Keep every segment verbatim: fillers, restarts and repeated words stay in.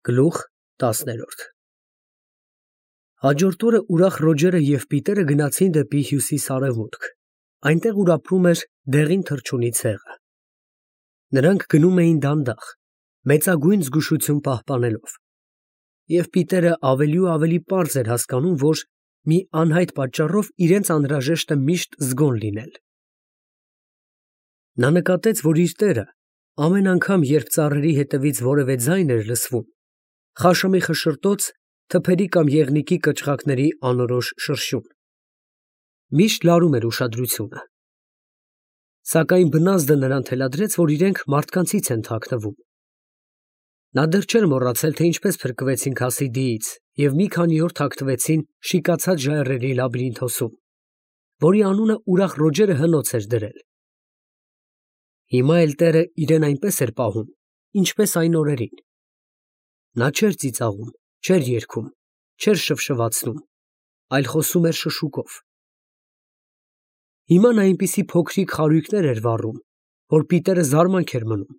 Գլուխ տասներորդ Հաջորդ օրը ուրախ Ռոջերը և Պիտերը գնացին դեպի հյուսիս֊արևմուտք, այնտեղ ուր ապրում էր դեղին թռչունի ցեղը։ Նրանք գնում էին դանդաղ, մեծագույն զգուշություն պահպանելով, և Պիտերը ավելի ու ավելի պարզ էր հասկանում, որ մի անհայտ պատճառով իրենց անհրաժեշտ է միշտ զգոն լինել։ Նա նկատեց, որ իր տերը ամեն անգամ, երբ ծառերի հետևից որևէ ձայն էր լսվում, խաշըմի խշշրտոց, թփերի կամ եղնիկի կչղակների անորոշ շրշյուն, միշտ լարում էր ուշադրությունը։ Սակայն բնազդը նրան թելադրեց, որ իրենք մարդկանցից են թաքնվում։ Նա դեռ չէր մոռացել, թե ինչպես փրկվեցին Քասիդիից և մի քանի օր թաքնվեցին շիկացած ժայռերի լաբիրինթոսում, որի անունը ուրախ Ռոջերը հնոց էր դրել։ Հիմա էլ տերը իրեն այնպես էր պահում, ինչպես այն օրերին։ Նա չէր ծիծաղում, չէր երգում, չէր շվշվացնում, այլ խոսում էր շշուկով։ Հիմա նա այնպիսի փոքրիկ խարույկներ էր վառում, որ Պիտերը զարմանք էր մնում։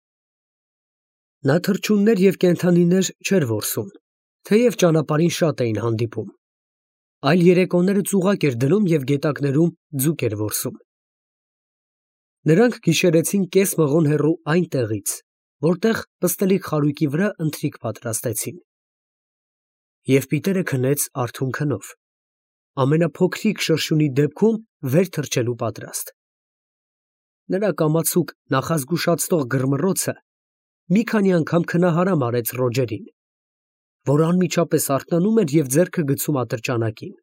Նա թռչուններ և կենդանիներ չէր որսում, թեև ճանապարհին շատ էին հանդիպում, այլ երեկոները ծուղակ էր դնում և գետակներում ձուկ էր որսում։ Նրանք գիշերեցին կես մղոն հեռու այն տեղից, որտեղ պստլիկ խարույկի վրա ընթրիք պատրաստեցին։ Եվ Պիտերը քնեց արթուն քնով, ամենափոքրիկ շրշյունի դեպքում վեր թռչելու պատրաստ։ Նրա կամացուկ նախազգուշացնող գրմռոցը մի քանի անգամ քնահարամ արեց Ռոջերին, որ անմիջապես արթնանում էր և ձեռքը գցում ատրճանակին։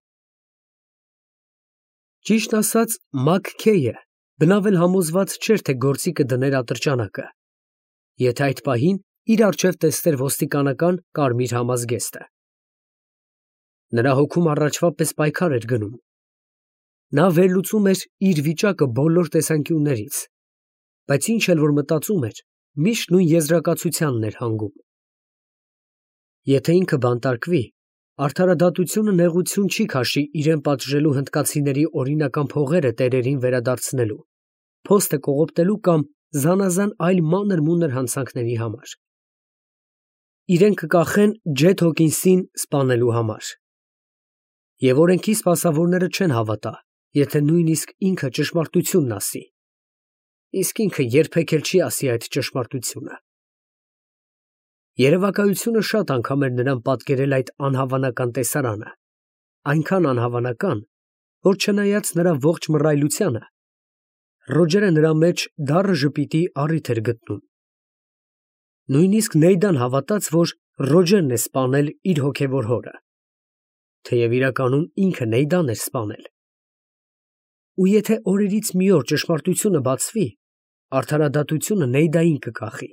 Ճիշտ ասած, Մաքքեյը բնավել համոզված չէր, թե գործի կդներ ատրճանակը, եթե այդ պահին իր առջև տեսներ ոստիկանական կարմիր համազգեստը։ Նրա հոգում առաջվա պես պայքար էր գնում։ Նա վերլուծում էր իր վիճակը բոլոր տեսանկյուններից, բայց ինչ էլ որ մտածում էր, միշտ նույն եզրակացությանն էր հանգում։ Եթե ինքը բանտարկվի, արդարադատությունը նեղություն չի քաշի իրեն պատժելու հնդկացիների օրինական փողերը տերերին վերադարձնելու, փոստը կողոպտելու կամ զանազան այլ մանր-մունր հանցանքների համար։ Իրեն կկախեն Ջեթ Հոքինսին սպանելու համար։ Եվ օրենքի սպասավորները չեն հավատա, եթե նույնիսկ ինքը ճշմարտությունն ասի, իսկ ինքը երբեք էլ չի ասի այդ ճշմարտությունը։ Երևակայությունը շատ անգամ էր նրան պատկերել այդ անհավանական տեսարանը, այնքան անհավանական, որ չնայած նրա ողջ մռայլությանը, Ռոջերը նրա մեջ դառը ժպիտի առիթ էր գտնում։ Նույնիսկ Նեյդան հավատաց, որ Ռոջերն է սպանել իր հոգևոր հորը, թեև իրականում ինքը Նեյդան էր սպանել։ Ու եթե օրերից մի օր ճշմարտությունը բացվի, արդարադատությունը Նեյդային կկախի։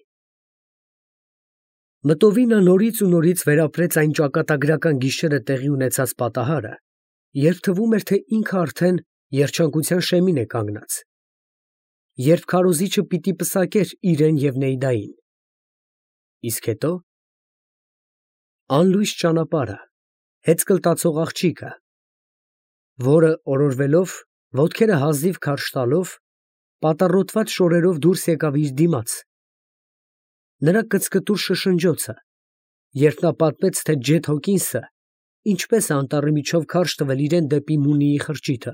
Մտովի նա նորից ու նորից վերապրեց այն ճակատագրական գիշերը տեղի ունեցած պատահարը, երբ թվում էր, թե ինքը արդեն երջանկության շեմին է կանգնած, երբ քարոզիչը պիտի պսակեր իրեն և Նեյդային։ Իսկ հետո… անլույս ճանապարհը, հեծկլտացող աղջիկը, որը օրորվելով, ոտքերը հազիվ քարշ տալով, պատառոտված շորերով դուրս եկավ իր դիմաց, նրա կծկտուր շշնջոցը, երբ նա պատմեց, թե Ջեթ Հոքինսը ինչպես է անտառի միջով քարշ տվել իրեն դեպի Մունիի խրճիթը,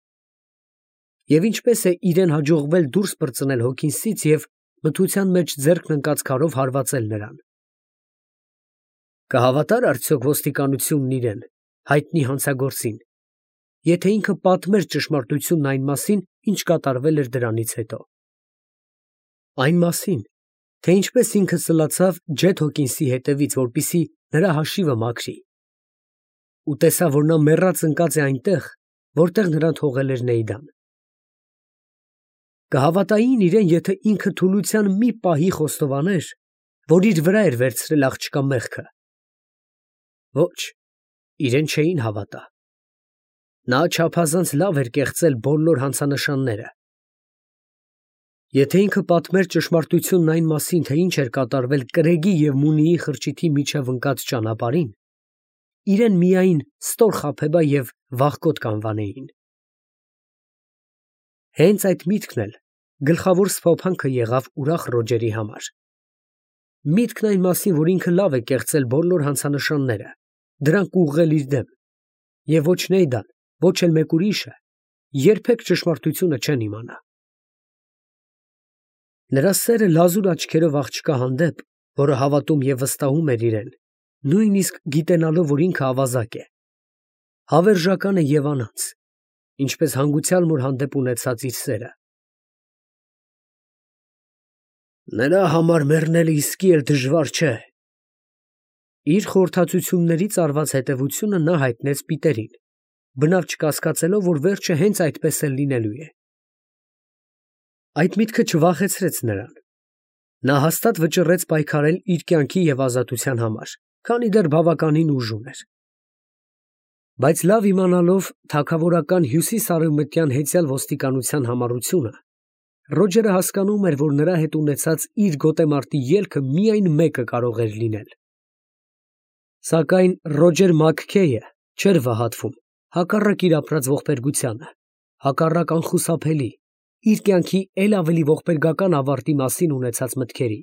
և ինչպես է իրեն հաջողվել դուրս պրծնել Հոքինսից և մթության մեջ ձեռքն ընկած քարով հարվածել նրան։ Կհավատա՞ր արդյոք ոստիկանությունն իրեն, հայտնի հանցագործին, եթե ինքը պատմեր ճշմարտությունն այն մասին, ինչ կատարվել էր դրանից հետո։ Այն մասին, թե ինչպես ինքը սլացավ Ջեթ Հոքինսի հետևից, որպեսզի նրա հաշիվը մաքրի, ու տեսավ, որ նա մեռած ընկած է այնտեղ, որտեղ նրան թողել էր Նեյդան։ Կհավատայի՞ն իրեն, եթե ինքը թուլության մի պահի խոստովաներ, որ իր վրա էր վերցրել աղջկա մեղքը։ Ոչ, իրեն չէին հավատա։ Նա չափազանց լավ էր կեղծել բոլոր հանցանշանները։ Եթե ինքը պատմեր ճշմարտությունն այն մասին, թե ինչ էր կատարվել Կրեգի և Մունիի խրճիթի միջև ընկած ճանապարհին, իրեն միայն ստորխաբեբա և վախկոտ կանվանեին։ Հենց այդ միտքն էլ գլխավոր սփոփանքը եղավ ուրախ Ռոջերի համար։ Միտքն այն մասին, որ ինքը լավ է կեղծել բոլոր հանցանշանները, դրանք ուղղել իր դեմ, եւ ոչ Նեյդան, ոչ էլ մեկ ուրիշը երբեք ճշմարտությունը չեն իմանա։ Նրա սերը լազուր աչքերով աղջկա հանդեպ, որը հավատում եւ վստահում էր իրեն, նույնիսկ գիտենալով, որ ինքը ավազակ է, հավերժական է եւ անանց, ինչպես հանգուցյալ մոր հանդեպ ունեցած իր սերը։ Նրա համար մեռնելը իսկի էլ դժվար չէ։ Իր խորհրդածություններից արված հետևությունը նա հայտնեց Պիտերին, բնավ չկասկածելով, որ վերջը հենց այդպես էլ լինելու է։ Այդ միտքը չվախեցրեց նրան։ Նա հաստատ վճռեց պայքարել իր կյանքի եւ ազատության համար, քանի դեռ բավականին ուժ ուներ։ Բայց լավ իմանալով թագավորական հյուսիս-արևմտյան հեծյալ ոստիկանության համառությունը, Ռոջերը հասկանում էր, որ նրա հետ ունեցած իր գոտեմարտի ելքը միայն մեկը կարող էր լինել։ Սակայն Ռոջեր Մաքքեյը չէր վհատվում, հակառակ իր ապրած ողբերգությանը, հակառակ անխուսափելի, իր կյանքի էլ ավելի ողբերգական ավարտի մասին ունեցած մտքերի։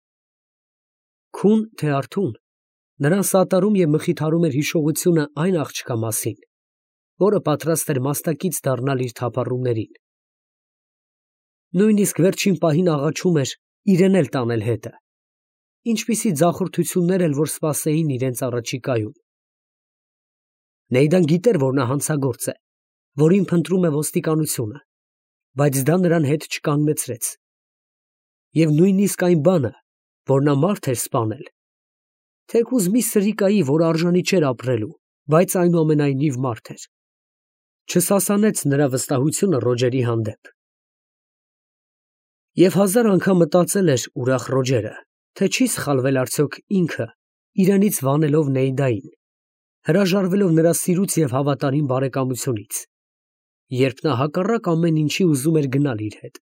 Քուն թե արթուն, նրան սատարում և մխիթարում էր հիշողությունը այն աղջկա մասին, որը պատրաստ էր մասնակից դառնալ իր թափառումներին։ Նույնիսկ վերջին պահին աղաչում էր իրեն էլ տանել հետը, ինչպիսի ձախորդություններ էլ որ սպասեին իրենց առաջիկայում։ Նեյդան գիտեր, որ նա հանցագործ է, որին փնտրում է ոստիկանությունը, բայց դա նրան հետ չկանգնեցրեց։ Եվ նույնիսկ այն բանը, որ նա մարդ էր սպանել, թեկուզ մի սրիկայի, որ արժանի չէր ապրելու, բայց այնուամենայնիվ մարդ էր, չսասանեց նրա վստահությունը Ռոջերի հանդեպ։ Եվ հազար անգամ մտածել էր ուրախ Ռոջերը, թե չի սխալվել արդյոք ինքը, իրենից վանելով Նեյդային, հրաժարվելով նրա սիրուց և հավատարիմ բարեկամությունից, երբ նա հակառակ ամեն ինչի ուզում էր գնալ իր հետ։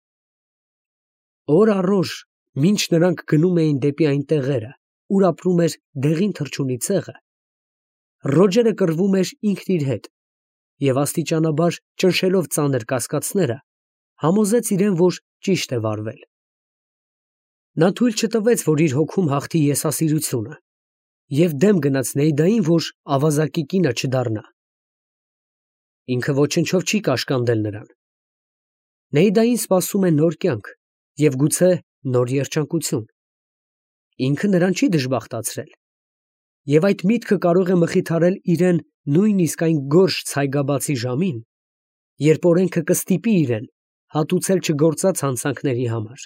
Օր առ օր, մինչ նրանք գնում էին դեպի այն տեղերը, ուր ապրում էր դեղին թռչունի ցեղը, Ռոջերը կռվում էր ինքն իր հետ և աստիճանաբար ճնշելով ծանր կասկածները, համոզեց իրեն, որ ճիշտ է վարվել։ Նա թույլ չտվեց, որ իր հոգում հաղթի եսասիրությունը, և դեմ գնաց Նեյդային, որ ավազակի կինը չդառնա։ Ինքը ոչնչով չի կաշկանդել նրան։ Նեյդային սպասում է նոր կյանք և գուցե նոր երջանկություն։ Ինքը նրան չի դժբախտացրել, և այդ միտքը կարող է մխիթարել իրեն նույնիսկ այն գորշ ցայգաբացի ժամին, երբ օրենքը կստիպի իրեն հատուցել չգործած հանցանքների համար։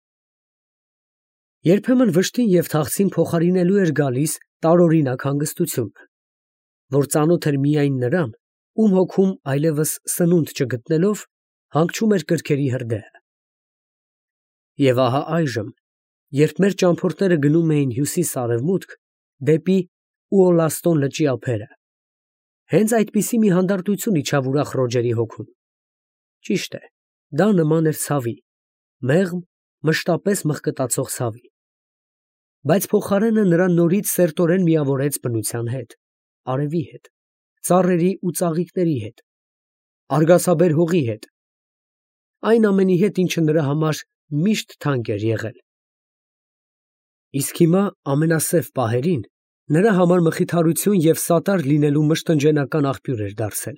Երբեմն վշտին և թախծին փոխարինելու էր գալիս տարօրինակ հանգստությունը, որ ծանոթ էր միայն նրան, ում հոգում այլևս սնունդ չգտնելով, հանգչում էր կրքերի հրդեհը։ Եվ ահա այժմ, երբ մեր ճամփորդները գնում էին հյուսիս֊արևմուտք, դեպի Ուոլաստոն լճի ափերը, հենց այդպիսի մի հանդարտություն իջավ ուրախ Ռոջերի հոգում։ Ճիշտ է, դա նման էր ցավի, մեղմ, մշտապես մղկտացող ցավի, բայց փոխարենը նրան նորից սերտորեն միավորեց բնության հետ, արևի հետ, ծառերի ու ծաղիկների հետ, արգասաբեր հողի հետ, այն ամենի հետ, ինչը նրա համար միշտ թանկ էր եղել։ Իսկ հիմա ամենասև պահերին նրա համար մխիթարություն և սատար լինելու մշտնջենական աղբյուր էր դարձել։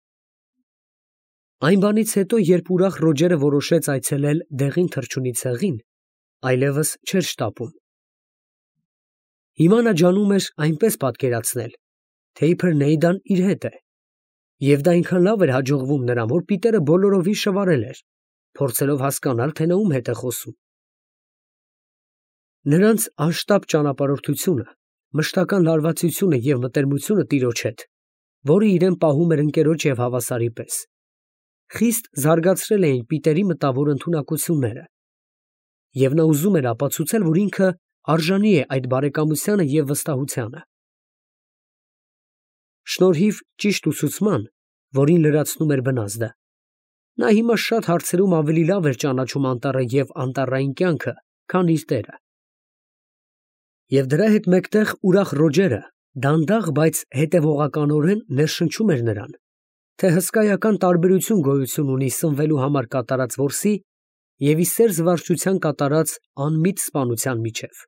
Այն բանից հետո, երբ ուրախ Ռոջերը որոշեց այցելել դեղին թռչունի ցեղին, այլևս չէր շտապում։ Հիմա նա ջանում էր այնպես պատկերացնել, թե իբր Նեյդան իր հետ է, և դա այնքան լավ էր հաջողվում նրան, որ Պիտերը բոլորովին շվարել էր, փորձելով հասկանալ, թե նա ում հետ է խոսում։ Նրանց անշտապ ճանապարհորդությունը, մշտական լարվածությունը և մտերմությունը տիրոջ հետ, որը իրեն պահում էր ընկերոջ և հավասարի պես, խիստ զարգացրել էին Պիտերի մտավոր ընդունակությունները, և նա ուզում էր ապացուցել, որ ինքը արժանի է այդ բարեկամությանը և վստահությանը։ Շնորհիվ ճիշտ ուսուցման, որին լրացնում էր բնազդը, նա հիմա շատ հարցերում ավելի լավ էր ճանաչում անտառը և անտառային կյանքը, քան իր տերը։ Եվ դրա հետ մեկտեղ ուրախ Ռոջերը դանդաղ, բայց հետևողականորեն ներշնչում էր նրան, թե հսկայական տարբերություն գոյություն ունի սնվելու համար կատարած որսի և ի սեր զվարճության կատարած անմիտ սպանության միջև։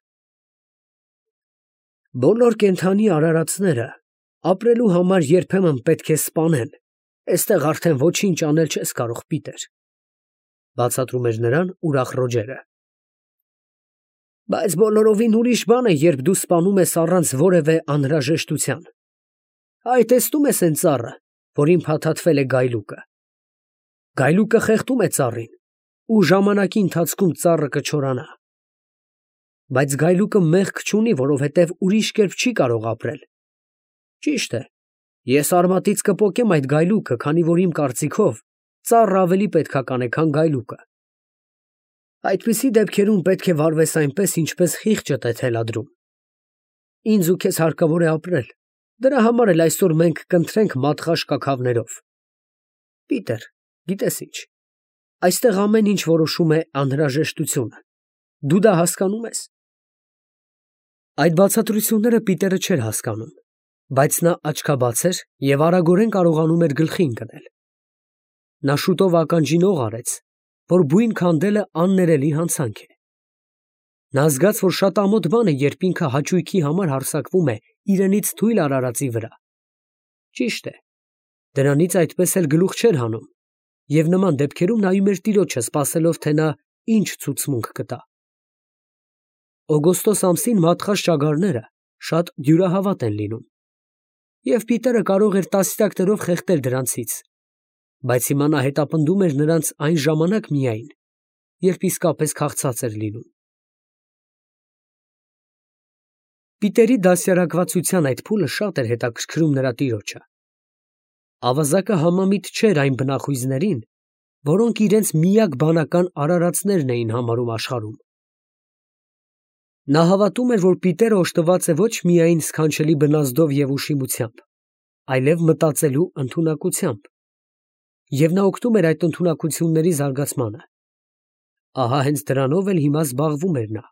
Բոլոր կենդանի արարածները ապրելու համար երբեմն պետք է սպանեն, էստեղ արդեն ոչինչ անել չես կարող, Պիտեր, բացատրում էր նրան ուրախ Ռոջերը։ Բայց բոլորովին ուրիշ բան է, երբ դու սպանում ես առանց որևէ անհրաժեշտության։ Այ տեսնում ես այն ծառը, որին փաթաթվել է գայլուկը։ Գայլուկը խեղդում է ծառին, ու ժամանակի ընթացքում ծառը կչորանա։ Բայց գայլուկը մեղք չունի, որովհետև ուրիշ կերպ չի կարող ապրել։ Ճիշտ է, ես արմատից կպոկեմ այդ գայլուկը, քանի որ իմ կարծիքով ծառը ավելի պետքական է, քան գայլուկը։ Այդպիսի դեպքերում պետք է վարվես այնպես, ինչպես խիղճդ է թելադրում։ Ինձ ու քեզ հարկավոր է ապրել, դրա համար էլ այսօր մենք կընթրենք մատղաշ կաքավներով։ Պիտեր, գիտես ինչ, այստեղ ամեն ինչ որոշում է անհրաժեշտությունը։ Դու դա հասկանում ես։ Այդ բացատրությունները Պիտերը չէր հասկանում, բայց նա աչքաբաց էր և արագորեն կարողանում էր գլխի ընկնել։ Նա շուտով ականջին օղ արեց, որ բույն քանդելը աններելի հանցանք է։ Նա զգաց, որ շատ ամոթ բան է, երբ ինքը հաճույքի համար հարձակվում է իրենից թույլ արարածի վրա։ Ճիշտ է, դրանից այդպես էլ գլուխ չէր հանում, և նման դեպքերում նայում էր տիրոջը, սպասելով, թե նա ինչ ցուցմունք կտա։ Օգոստոս ամսին մատղաշ ճագարները շատ դյուրահավատ են լինում, և Պիտերը կարող էր տասնյակներով խեղդել դրանցից, բայց հիմա նա հետապնդում էր նրանց այն ժամանակ միայն, երբ իսկապես քաղցած էր լինում։ Պիտերի դաստիարակվածության այդ փուլը շատ էր հետաքրքրում նրա տիրոջը։ Ավազակը համամիտ չէր այն բնախույզներին, որոնք իրենց միակ բանական արարածներն էին համարում աշխարհում։ Նա հավատում էր, որ Պիտերը օժտված է ոչ միայն սքանչելի բնազդով և ուշիմությամբ, այլև մտածելու ընդունակությամբ, և նա օգտում էր այդ ընդունակությունների զարգացմանը։ Ահա հենց դրանով էլ հիմա զբաղվում էր նա։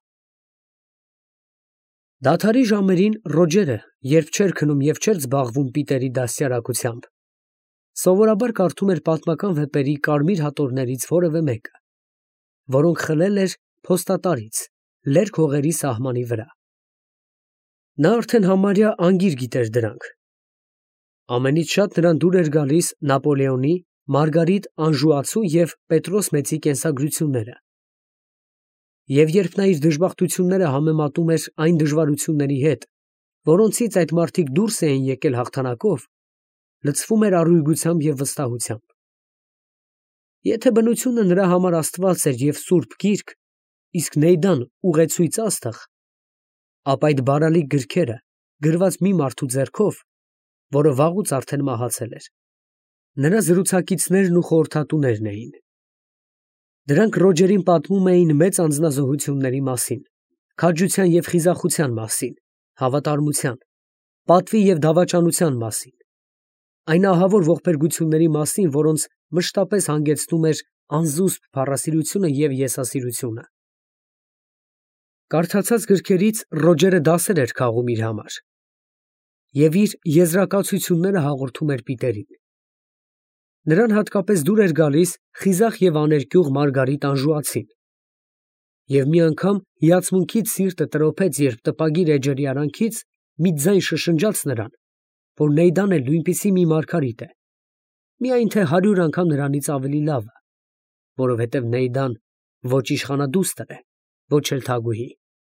Դադարի ժամերին Ռոջերը, երբ չէր քնում և չէր զբաղվում Պիտերի դաստիարակությամբ, սովորաբար կարդում էր պատմական վեպերի կարմիր հատորներից որևէ մեկը, որոնք խլել էր փոստատարից, լերկ հողերի սահմանի վրա։ Նա արդեն համարյա անգիր գիտեր դրանք։ Ամենից շատ նրան դուր էր գալիս Նապոլեոնի, Մարգարիտ Անժուացու և Պետրոս Մեծի կենսագրությունները։ Եվ երբ նա իր դժբախտությունները համեմատում էր այն դժվարությունների հետ, որոնցից այդ մարդիկ դուրս էին եկել հաղթանակով, լցվում էր առույգությամբ և վստահությամբ։ Եթե բնությունը նրա համար Աստված էր և սուրբ գիրք, իսկ Նեյդան ուղեցույց աստղ, ապա այդ բարալիկ գրքերը, գրված մի մարդու ձեռքով, որը վաղուց արդեն մահացել էր, նրա զրուցակիցներն ու խորհրդատուներն էին։ Դրանք Ռոջերին պատմում էին մեծ անձնազոհությունների մասին, քաջության և խիզախության մասին, հավատարմության, պատվի և դավաճանության մասին, այն ահավոր ողբերգությունների մասին, որոնց մշտապես հանգեցնում էր անզուսպ փառասիրությունը և եսասիրությունը։ Կարդացած գրքերից Ռոջերը դասեր էր քաղում իր համար և իր եզրակացությունները հաղորդում էր Պիտերին։ Նրան հատկապես դուր էր գալիս խիզախ և աներկյուղ Մարգարիտ Անժուացին, և մի անգամ հիացմունքից սիրտը տրոփեց, երբ տպագիր էջերի արանքից մի ձայն շշնջաց նրան, որ Նեյդան էլ նույնպիսի մի մարգարիտ է, միայն թե հարյուր անգամ նրանից ավելի լավը, որովհետև Նեյդան ոչ իշխանադուստր է, ոչ էլ թագուհի։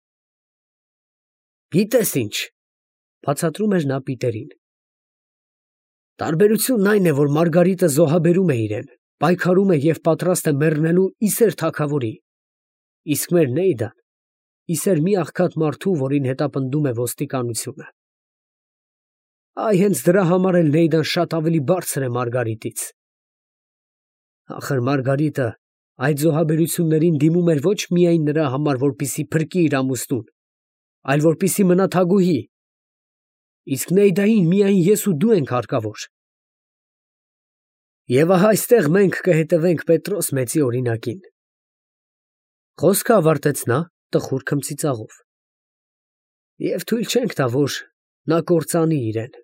Գիտես ինչ, բացատրում էր նա Պիտերին, տարբերությունն այն է, որ Մարգարիտը զոհաբերում է իրեն, պայքարում է և պատրաստ է մեռնելու ի սեր թագավորի, իսկ մեր Նեյդան ի սեր մի աղքատ մարդու, որին հետապնդում է ոստիկանությունը։ Այ հենց դրա համար էլ Նեյդան շատ ավելի բարձր է Մարգարիտից։ Ախր Մարգարիտը այդ զոհաբերություններին դիմում էր ոչ միայն նրա համար, որպեսզի փրկի իր ամուսնուն, այլ որպեսզի մնա թագուհի, իսկ Նեյդային միայն ես ու դու ենք հարկավոր։ Եվ ահա այստեղ մենք կհետևենք Պետրոս Մեծի օրինակին։ Խոսքը ավարտեց նա տխուր քմծիծաղով։ Եվ թույլ չենք տա, որ նա կործանի իրեն։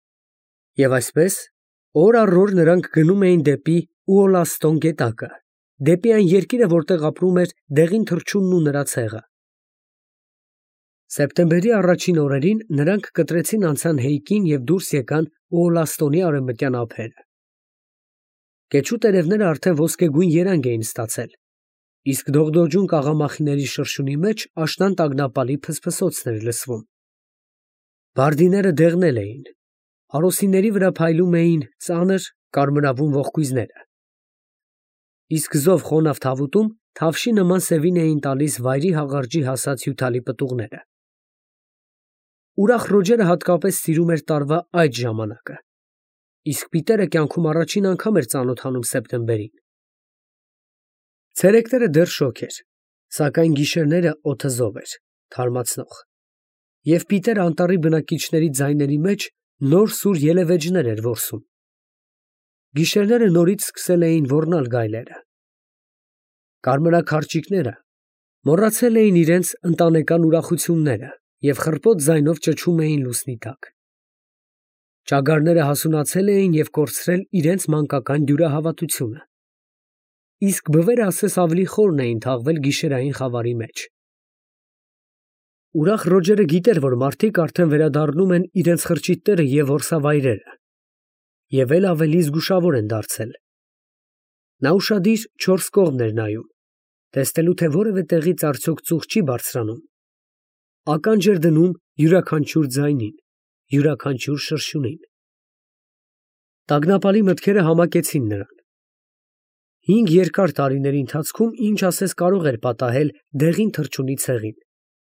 Եվ այսպես, օր առ օր նրանք գնում էին դեպի Ուոլաստոն գետակը, դեպի այն երկիրը, որտեղ ապրում էր դեղին թռչունն ու նրա ցեղը։ Սեպտեմբերի առաջին օրերին նրանք կտրեցին անցան հեյկին և դուրս եկան Օլաստոնի արևմտյան ափերը։ Կեչու տերևները արդեն ոսկեգույն երանգ էին ստացել, իսկ դողդոջուն կաղամախիների շրշյունի մեջ աշնան տագնապալի փսփսոցն էր լսվում։ Բարդիները դեղնել էին, արոսիների վրա փայլում էին ծանր կարմրավուն ողկույզները, իսկ զով խոնավ թավուտում թավշի նման սևին էին տալիս վայրի հաղարջի հասած հյութալի պտուղները։ Ուրախ Ռոջերը հատկապես սիրում էր տարվա այդ ժամանակը, իսկ Պիտերը կյանքում առաջին անգամ էր ծանոթանում սեպտեմբերին։ Ցերեկները դեռ շոգ էր, սակայն գիշերները օդազով էր, թարմացնող, և Պիտերը անտառի բնակիչների ձայների մեջ նոր սուր ելևէջներ էր որսում։ Գիշերները նորից սկսել էին ոռնալ գայլերը։ Կարմրաքարճիկները մոռացել էին իրենց ընտանեկան ուրախությունները և խռպոտ ձայնով ճչում էին լուսնի տակ։ Ճագարները հասունացել էին և կորցրել իրենց մանկական դյուրահավատությունը, իսկ բվերը ասես ավելի խորն էին թաղվել գիշերային խավարի մեջ։ Ուրախ Ռոջերը գիտեր, որ մարդիկ արդեն վերադառնում են իրենց խրճիթները և որսավայրերը, և էլ ավելի զգուշավոր են դարձել։ Նա ուշադիր չորս կողմն էր նայում, տեսնելու, թե որևէ տեղից արդյոք ծուխ չի բարձրանում, ականջ էր դնում յուրաքանչյուր ձայնին, յուրաքանչյուր շրշյունին։ Տագնապալի մտքերը համակեցին նրան։ Հինգ երկար տարիների ընթացքում ինչ ասես կարող էր պատահել դեղին թռչունի ցեղին։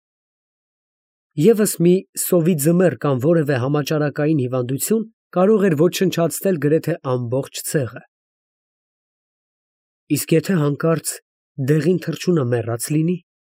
Եվս մի սովի ձմեռ կամ որևէ համաճարակային հիվանդություն կարող էր ոչնչացնել գրեթե ամբողջ ցեղը։ Իսկ եթե հանկարծ դեղին թռչունը մեռած լինի։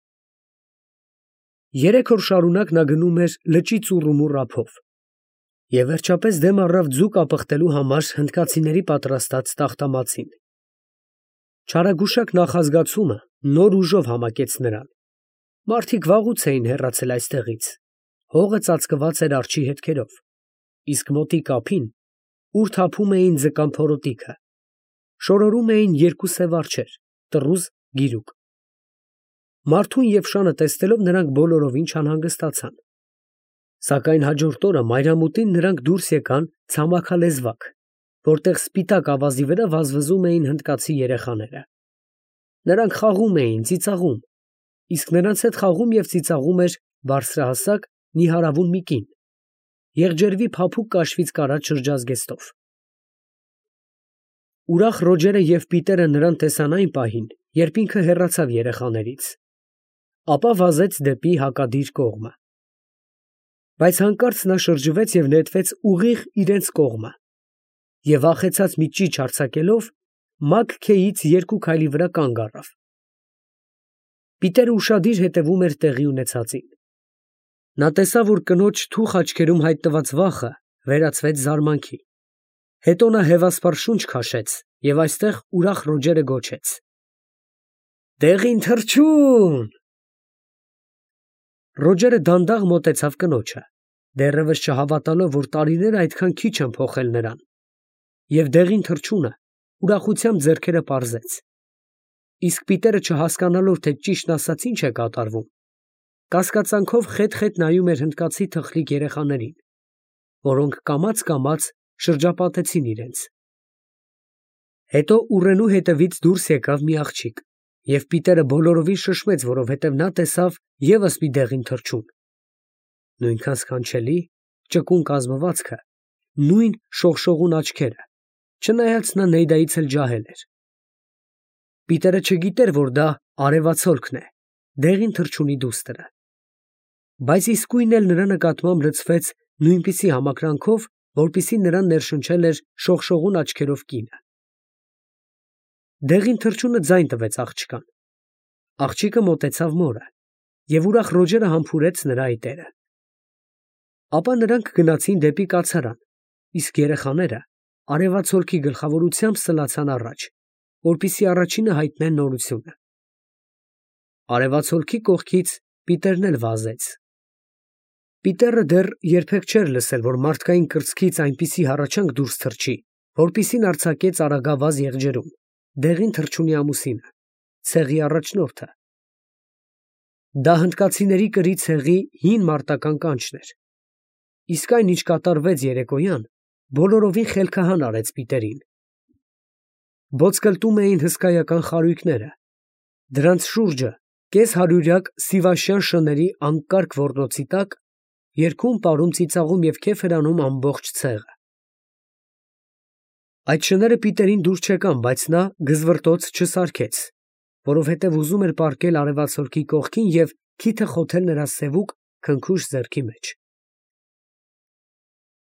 Երեք օր շարունակ նա գնում էր լճի ծուռումուռ ափով և վերջապես դեմ առավ ձուկ ապխտելու համար հնդկացիների պատրաստած տախտամածին։ Չարագուշակ նախազգացումը նոր ուժով համակեց նրան։ Մարդիկ վաղուց էին հեռացել այստեղից, հողը ծածկված էր արջի հետքերով, իսկ մոտիկ ափին, ուր թափում էին ձկան փորոտիքը, շորորում էին երկու սև արջեր՝ տռուզ, գիրուկ։ Մարդուն և շանը տեսնելով նրանք բոլորովին չանհանգստացան։ Սակայն հաջորդ օրը մայրամուտին նրանք դուրս եկան ցամաքալեզվակ, որտեղ սպիտակ ավազի վրա վազվզում էին հնդկացի երեխաները։ Նրանք խաղում էին, ծիծաղում, իսկ նրանց հետ խաղում և ծիծաղում էր բարձրահասակ, նիհարավուն մի կին, եղջերվի փափուկ կաշվից կարած շրջազգեստով։ Ուրախ Ռոջերը և Պիտերը նրան տեսան այն պահին, երբ ինքը հեռացավ երեխաներից, ապա վազեց դեպի հակադիր կողմը։ Բայց հանկարծ նա շրջվեց և նետվեց ուղիղ իրենց կողմը և վախեցած մի ճիչ արձակելով Մագ-Քեյից երկու քայլի վրա կանգ առավ։ Պիտերը ուշադիր հետևում էր տեղի ունեցածին։ Նա տեսավ, որ կնոջ թուխ աչքերում հայտնված վախը վերածվեց զարմանքի։ Հետո նա հևասպար շունչ քաշեց և այստեղ ուրախ Ռոջերը գոչեց. «Դեղին թռչուն»։ Ռոջերը դանդաղ մոտեցավ կնոջը, դեռևս չհավատալով, որ տարիները այդքան քիչ են փոխել նրան, և դեղին թռչունը ուրախությամբ ձեռքերը պարզեց։ Իսկ Պիտերը չհասկանալով, թե ճիշտն ասած ինչ է կատարվում, կասկածանքով խետ֊խետ նայում էր հնդկացի թխլիկ երեխաներին, որոնք կամաց֊կամաց շրջապատեցին իրենց։ Հետո ուռենու հետևից դուրս եկավ մի աղջիկ, և Պիտերը բոլորովին շշմեց, որովհետև նա տեսավ ևս մի դեղին թռչուն։ Նույնքան սքանչելի, ճկուն կազմվածքը, նույն շողշողուն աչքերը, չնայած նա Նեյդայից էլ ջահել էր։ Պիտերը չգիտեր, որ դա արևացոլքն է, դեղին թռչունի դուստրը։ Բայց իսկույն էլ նրա նկատմամբ լցվեց նույնպիսի համակրանքով, որպիսի նրան ներշնչել էր շողշողուն աչքերով կինը։ Դեղին թռչունը ձայն տվեց աղջկան։ Աղջիկը մոտեցավ մորը, և ուրախ Ռոջերը համբուրեց նրա այտերը։ Ապա նրանք գնացին դեպի կացարան, իսկ երեխաները արևացոլքի գլխավորությամբ սլացան առաջ, որպեսզի առաջինը հայտնեն նորությունը։ Արևացոլքի կողքից Պիտերն էլ վազեց։ Պիտերը դեռ երբեք չէր լսել, որ մարդկային կրծքից այնպիսի հառաչանք դուրս թռչի, որպիսին արձակեց արագավազ եղջերուն, դեղին թռչունի ամուսինը։ ցեղի առաջնորդը։ Դա հնդկացիների կրի ցեղի հին մարտական կանչն էր, իսկ այն, ինչ կատարվեց երեկոյան, բոլորովին խելքահան արեց Պիտերին։ Ոտսկլտում էին հսկայական խարույկները, դրանց շուրջը կես֊հարյուրյակ սիվաշյան շների անկարգ ոռնոցի տակ երգում, պարում, ծիծաղում և քեֆ էր անում ամբողջ ցեղը։ Այդ շները Պիտերին դուր չեկան, բայց նա գզվռտոց չսարքեց, որովհետև ուզում էր պառկել արևածագի կողքին և քիթը խոթել նրա սևուկ, քնքուշ ձեռքի մեջ։